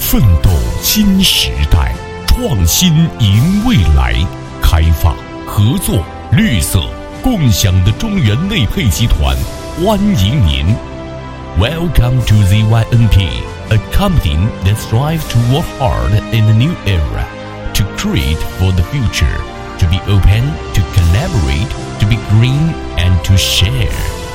奋斗新时代，创新迎未来，开放、合作、绿色、共享的中原内配集团欢迎您。Welcome to ZYNP, a company that strives to work hard in the new era, to create for the future, to be open, to collaborate, to be green, and to share.